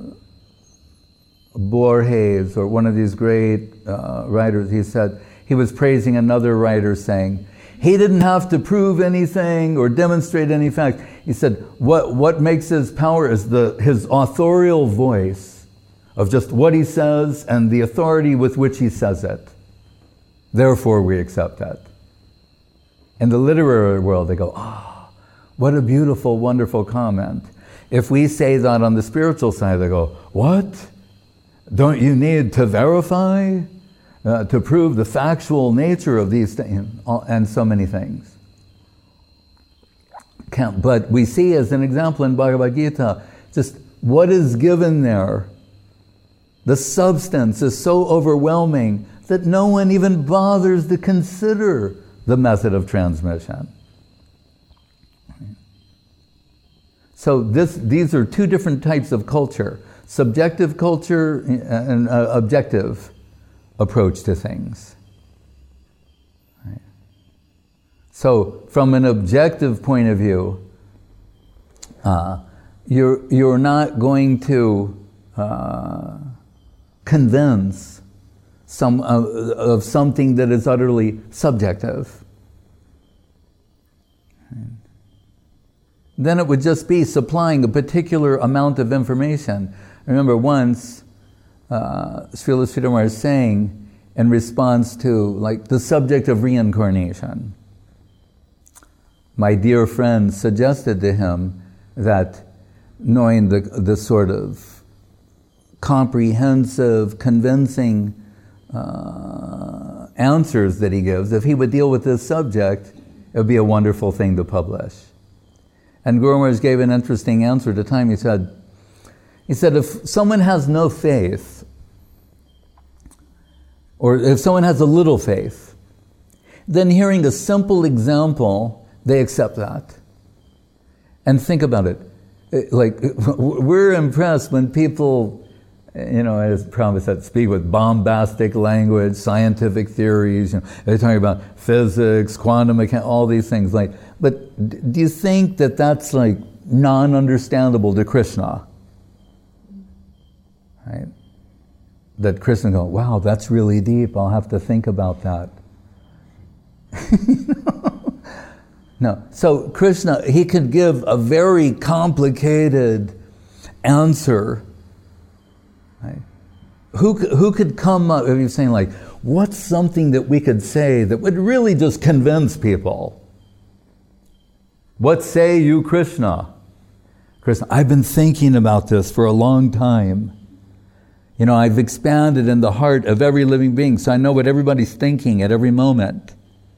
[SPEAKER 2] Borges, or one of these great writers, he said, he was praising another writer saying, he didn't have to prove anything or demonstrate any fact. He said, what makes his power is his authorial voice of just what he says and the authority with which he says it. Therefore we accept that. In the literary world, they go, what a beautiful, wonderful comment. If we say that on the spiritual side, they go, what? Don't you need to verify? To prove the factual nature of these things, and so many things. But we see as an example in Bhagavad Gita, just what is given there. The substance is so overwhelming that no one even bothers to consider the method of transmission. So these are two different types of culture. Subjective culture and objective approach to things. Right. So, from an objective point of view, you're not going to convince of something that is utterly subjective. Right. Then it would just be supplying a particular amount of information. I remember once Srila Sridhar is saying in response to the subject of reincarnation. My dear friend suggested to him that knowing the sort of comprehensive, convincing answers that he gives, if he would deal with this subject, it would be a wonderful thing to publish. And Guru Maharaj gave an interesting answer at the time. He said, if someone has no faith, or if someone has a little faith, then hearing a simple example, they accept that. And think about it. We're impressed when people, as Prabhupada said, speak with bombastic language, scientific theories. They're talking about physics, quantum mechanics, all these things. But do you think that that's non-understandable to Krishna? Right? That Krishna goes, wow, that's really deep. I'll have to think about that. No. So Krishna, he could give a very complicated answer. Right? Who could come up, if you're saying what's something that we could say that would really just convince people? What say you, Krishna? Krishna, I've been thinking about this for a long time. I've expanded in the heart of every living being, so I know what everybody's thinking at every moment.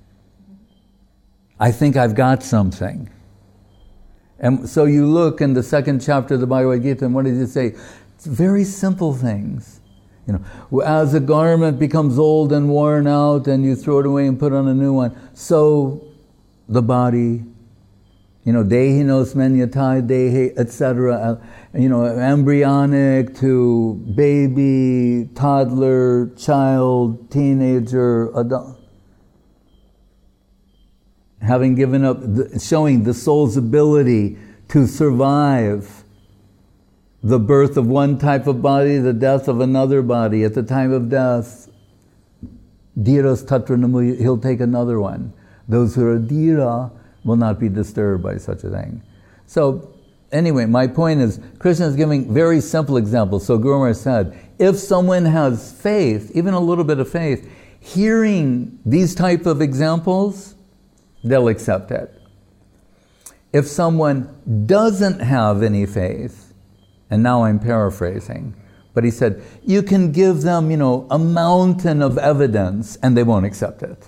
[SPEAKER 2] I think I've got something. And so you look in the second chapter of the Bhagavad Gita, and what does it say? It's very simple things. As a garment becomes old and worn out, and you throw it away and put on a new one, so the body, dehi nos manyatai dehi, etc. Embryonic to baby, toddler, child, teenager, adult. Having given up, showing the soul's ability to survive the birth of one type of body, the death of another body. At the time of death, dhiras tatra namu, he'll take another one. Those who are dhira will not be disturbed by such a thing. So, anyway, my point is, Krishna is giving very simple examples. So Guru Maharaj said, if someone has faith, even a little bit of faith, hearing these type of examples, they'll accept it. If someone doesn't have any faith, and now I'm paraphrasing, but he said, you can give them, a mountain of evidence, and they won't accept it.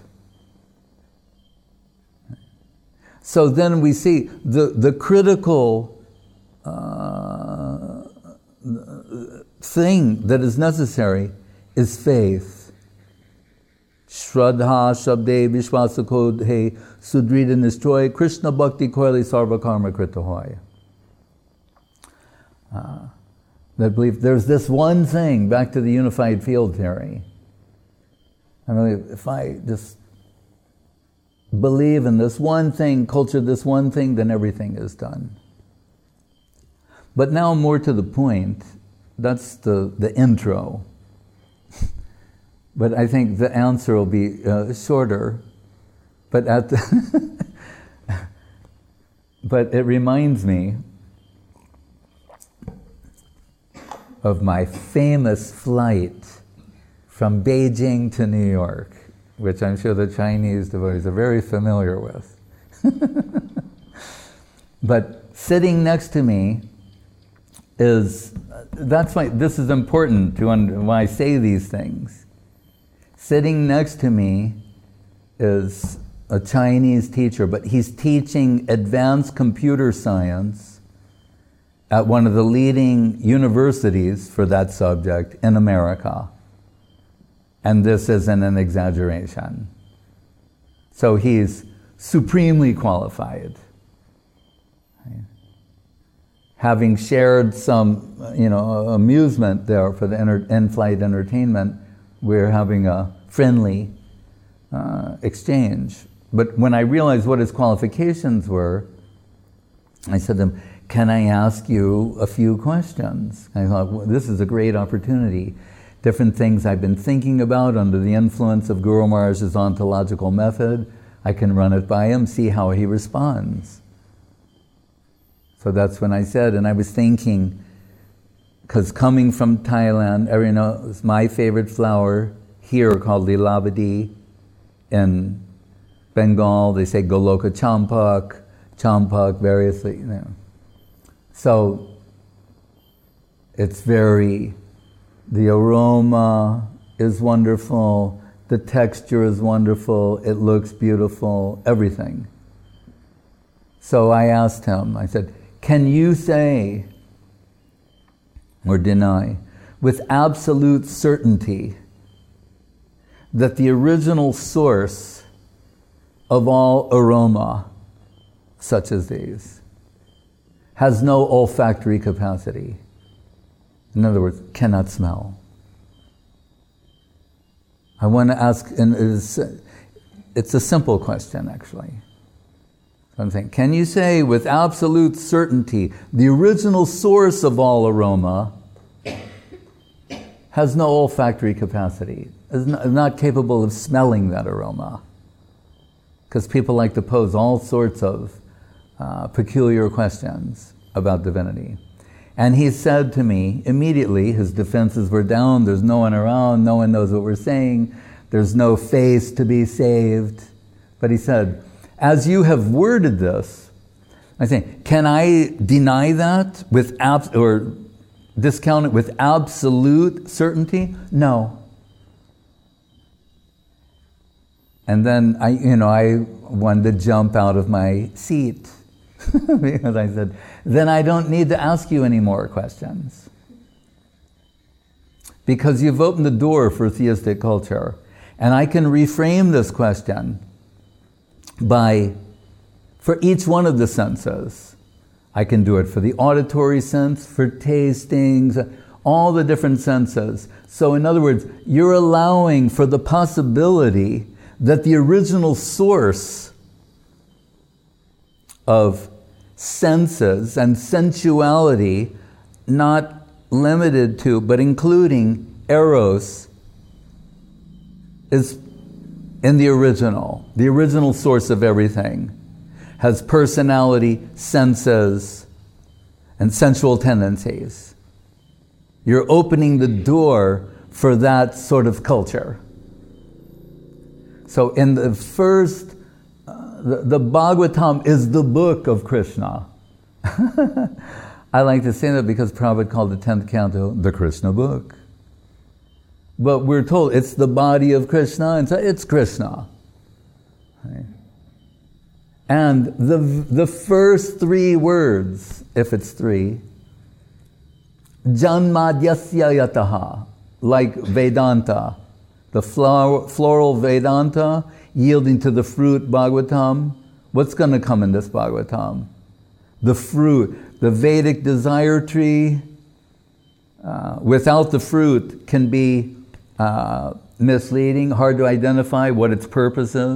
[SPEAKER 2] So then we see the critical thing that is necessary is faith. Shraddha Shabde Vishwasa Kodhe Sudrida Nishtoy Krishna Bhakti Koili Sarva Karma Krita Hoy. That belief, there's this one thing, back to the unified field theory. I mean, if I just believe in this one thing, culture this one thing, then everything is done. But now more to the point, that's the intro. But I think the answer will be shorter. But but it reminds me of my famous flight from Beijing to New York, which I'm sure the Chinese devotees are very familiar with. But sitting next to me that's why this is important to why I say these things. Sitting next to me is a Chinese teacher, but he's teaching advanced computer science at one of the leading universities for that subject in America. And this isn't an exaggeration. So he's supremely qualified. Having shared some, amusement there for the in-flight entertainment, we're having a friendly exchange. But when I realized what his qualifications were, I said to him, "Can I ask you a few questions?" I thought, well, this is a great opportunity. Different things I've been thinking about under the influence of Guru Maharaj's ontological method. I can run it by him, see how he responds. So that's when I said, and I was thinking, because coming from Thailand, everyone knows my favorite flower here called Lilavadi. In Bengal, they say Goloka Champak, variously, So it's the aroma is wonderful, the texture is wonderful, it looks beautiful, everything. So I asked him, I said, "Can you say or deny with absolute certainty that the original source of all aroma, such as these, has no olfactory capacity?" In other words, cannot smell. I want to ask, and it's a simple question actually. I'm saying, can you say with absolute certainty the original source of all aroma has no olfactory capacity, is not capable of smelling that aroma? Because people like to pose all sorts of peculiar questions about divinity. And he said to me, immediately, his defenses were down, there's no one around, no one knows what we're saying, there's no face to be saved. But he said, as you have worded this, I say, can I deny that or discount it with absolute certainty? No. And then I wanted to jump out of my seat because I said, then I don't need to ask you any more questions. Because you've opened the door for theistic culture. And I can reframe this question for each one of the senses. I can do it for the auditory sense, for tastings, all the different senses. So in other words, you're allowing for the possibility that the original source of senses and sensuality, not limited to, but including eros, is in the original source of everything, has personality, senses, and sensual tendencies. You're opening the door for that sort of culture. So in the first, the Bhagavatam is the book of Krishna. I like to say that because Prabhupada called the 10th canto the Krishna book. But we're told it's the body of Krishna, and so it's Krishna. Right? And the first three words, if it's three, Janmadyasya yataha, like Vedanta, The floral Vedanta yielding to the fruit Bhagavatam. What's going to come in this Bhagavatam? The fruit, the Vedic desire tree, without the fruit can be misleading, hard to identify what its purpose is,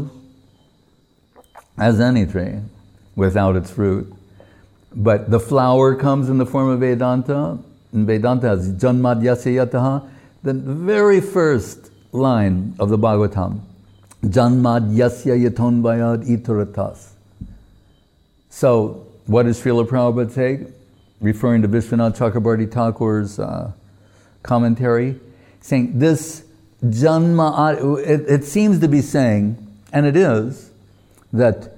[SPEAKER 2] as any tree, without its fruit. But the flower comes in the form of Vedanta, and Vedanta has Janmadyasya Yataha, the very first line of the Bhagavatam, Janmadyasya Yatonbayad Itaratas. So, what does Srila Prabhupada say? Referring to Vishwanath Chakrabarti Thakur's commentary, saying this Janma, it seems to be saying, and it is, that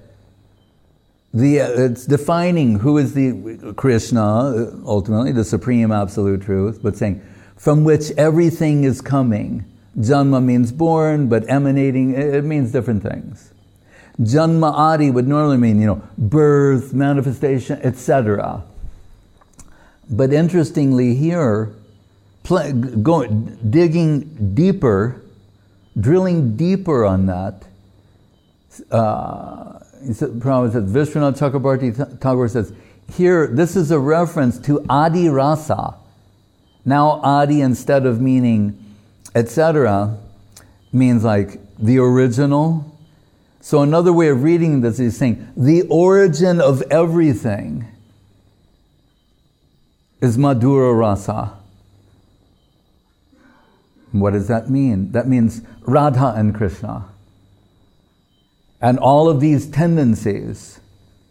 [SPEAKER 2] it's defining who is the Krishna, ultimately, the Supreme Absolute Truth, but saying, from which everything is coming. Janma means born, but emanating, it means different things. Janma Adi would normally mean, birth, manifestation, etc. But interestingly here, digging deeper, drilling deeper on that, Prabhupada says, Vishwanath Chakrabarti Thakur says, here, this is a reference to Adi Rasa. Now Adi, instead of meaning etc., means like the original. So another way of reading this is saying, the origin of everything is Madhura Rasa. What does that mean? That means Radha and Krishna. And all of these tendencies.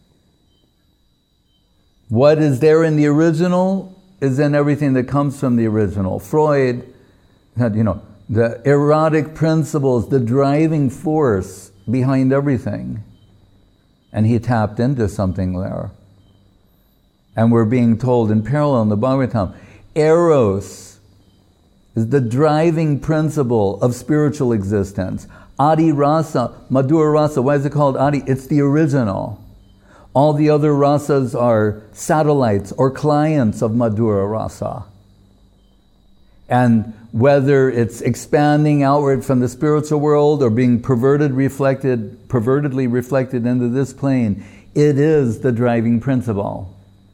[SPEAKER 2] What is there in the original is in everything that comes from the original. Freud had, the erotic principles, the driving force behind everything. And he tapped into something there. And we're being told in parallel in the Bhagavatam, Eros is the driving principle of spiritual existence. Adi Rasa, Madhura Rasa, why is it called Adi? It's the original. All the other rasas are satellites or clients of Madhura Rasa. And whether it's expanding outward from the spiritual world or being pervertedly reflected into this plane, it is the driving principle.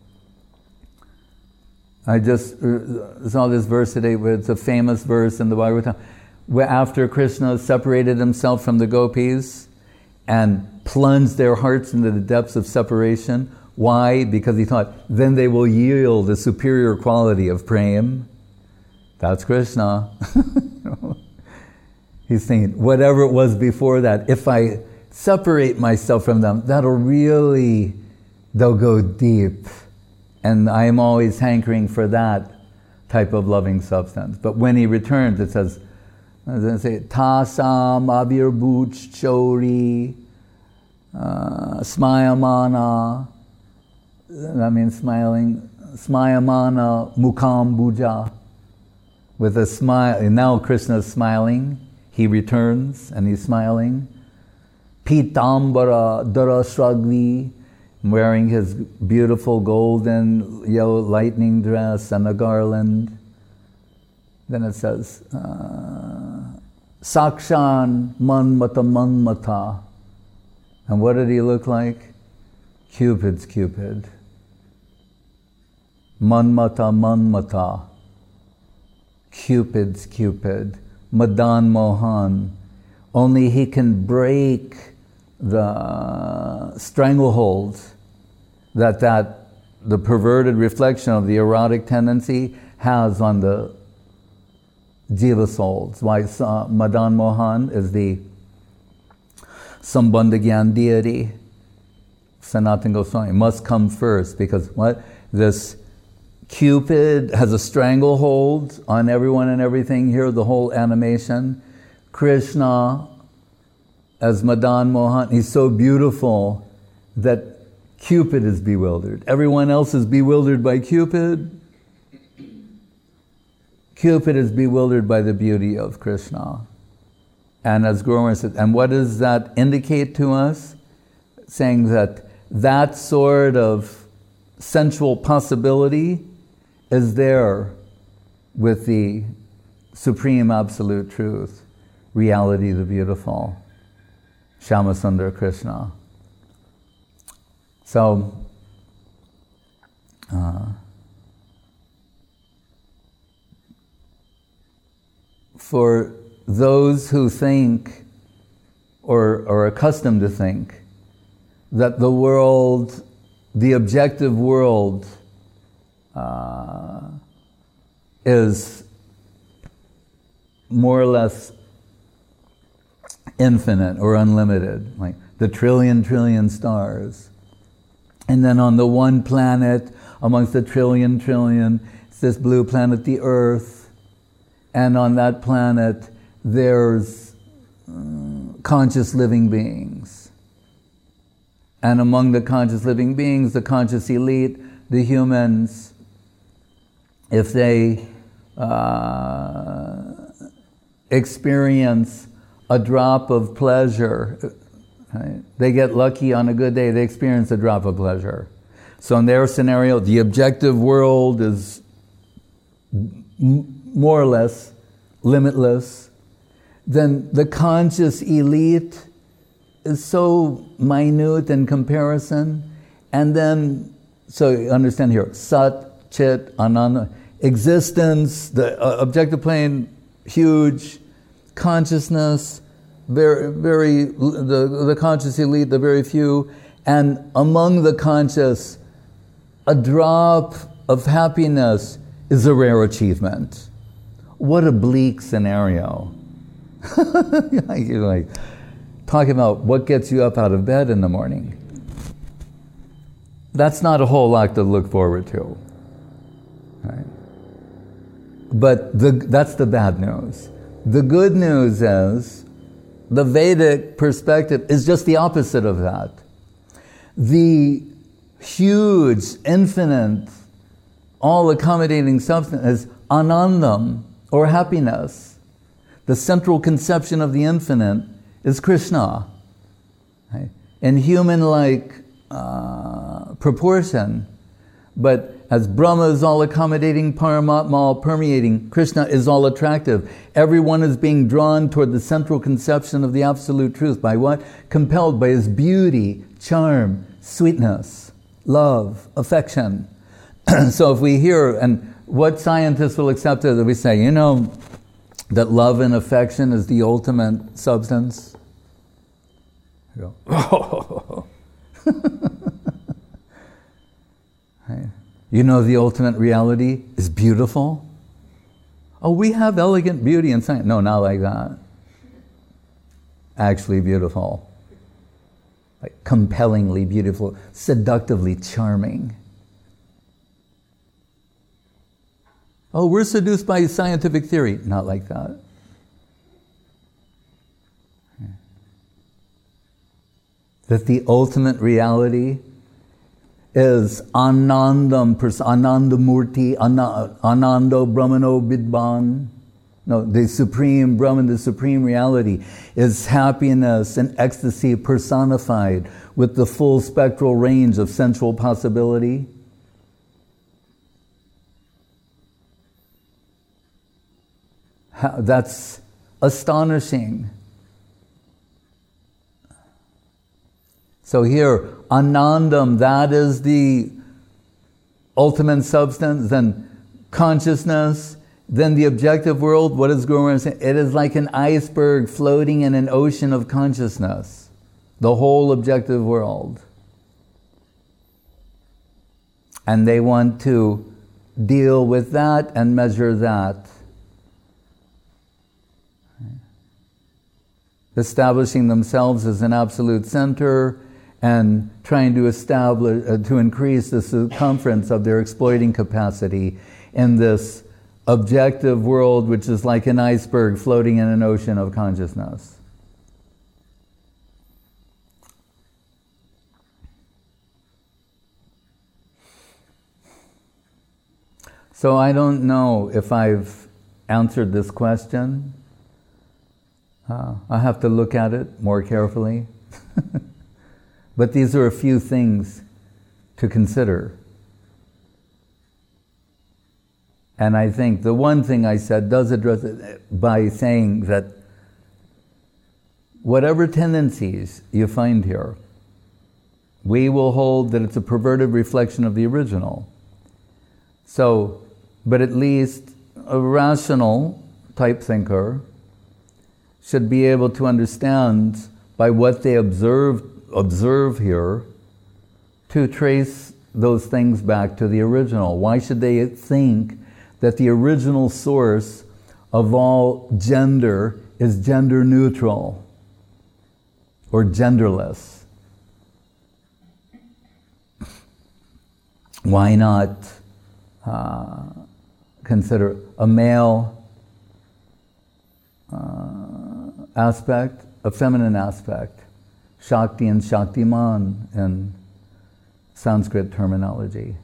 [SPEAKER 2] I just saw this verse today, it's a famous verse in the Bhagavatam, where after Krishna separated himself from the gopis and plunged their hearts into the depths of separation. Why? Because he thought, then they will yield the superior quality of prem. That's Krishna. He's saying, whatever it was before that, if I separate myself from them, they'll go deep. And I am always hankering for that type of loving substance. But when he returns, it says, Tasam Avirbhuch Chori Smayamana, that means smiling, Smayamana Mukam Bhuja, with a smile. And now Krishna is smiling, he returns and he's smiling. Pitambara Darasragvi, wearing his beautiful golden yellow lightning dress and a garland. Then it says, Sakshan Manmata Manmata. And what did he look like? Cupid's Cupid. Manmata Manmata. Cupid's Cupid. Madan Mohan. Only he can break the strangleholds that the perverted reflection of the erotic tendency has on the jiva souls. Why Madan Mohan is the Sambandha Gyan deity, Sanatana Goswami, must come first, because what? This Cupid has a stranglehold on everyone and everything here, the whole animation. Krishna, as Madan Mohan, he's so beautiful that Cupid is bewildered. Everyone else is bewildered by Cupid. Cupid is bewildered by the beauty of Krishna. And as Guru Maharaj said, and what does that indicate to us? Saying that sort of sensual possibility is there with the Supreme Absolute Truth. reality, the beautiful, Shyamasundar Krishna. So, for those who think, or are accustomed to think, that the world, the objective world, is more or less infinite or unlimited, like the trillion stars. And then on the one planet, amongst the trillion, it's this blue planet, the Earth. And on that planet, there's conscious living beings. And among the conscious living beings, the conscious elite, the humans, if they experience a drop of pleasure, right? They get lucky on a good day, they experience a drop of pleasure. So in their scenario, the objective world is more or less limitless. Then the conscious elite is so minute in comparison. And then, so you understand here, Sat, Chit, Ananda, existence, the objective plane, huge, consciousness, very, the conscious elite, the very few, and among the conscious, a drop of happiness is a rare achievement. What a bleak scenario. You're like, talking about what gets you up out of bed in the morning. That's not a whole lot to look forward to. Right? But that's the bad news. The good news is, the Vedic perspective is just the opposite of that. The huge, infinite, all-accommodating substance is anandam, or happiness. The central conception of the infinite is Krishna. Right? In human-like proportion, but as Brahma is all-accommodating, Paramatma all-permeating, Krishna is all-attractive. Everyone is being drawn toward the central conception of the absolute truth. By what? Compelled by his beauty, charm, sweetness, love, affection. So if we hear, and what scientists will accept is that we say, you know, that love and affection is the ultimate substance. You go, oh. Right? You know, the ultimate reality is beautiful. Oh, we have elegant beauty in science. No, not like that. Actually beautiful. Like compellingly beautiful, seductively charming. Oh, we're seduced by scientific theory. Not like that. That the ultimate reality is Anandam, Anandamurti, Anando Brahmano Vidban. No, the supreme Brahman, the supreme reality is happiness and ecstasy personified with the full spectral range of sensual possibility. That's astonishing. So here, Anandam, that is the ultimate substance, then consciousness, then the objective world. What is Guru Maharaj saying? It is like an iceberg floating in an ocean of consciousness, the whole objective world. And they want to deal with that and measure that. Establishing themselves as an absolute center, and trying to establish, to increase the circumference of their exploiting capacity in this objective world, which is like an iceberg floating in an ocean of consciousness. So I don't know if I've answered this question. I have to look at it more carefully. But these are a few things to consider. And I think the one thing I said does address it by saying that whatever tendencies you find here, we will hold that it's a perverted reflection of the original. So, but at least a rational type thinker should be able to understand by what they observe here to trace those things back to the original. Why should they think that the original source of all gender is gender neutral or genderless? Why not consider a male aspect, a feminine aspect, Shakti and Shaktiman in Sanskrit terminology?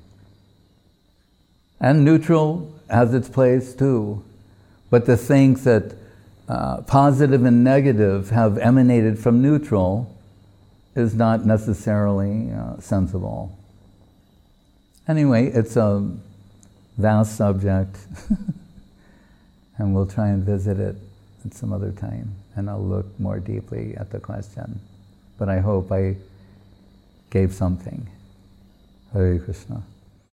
[SPEAKER 2] And neutral has its place too. But to think that positive and negative have emanated from neutral is not necessarily sensible. Anyway, it's a vast subject, and we'll try and visit it at some other time, and I'll look more deeply at the question. But I hope I gave something. Hare Krishna.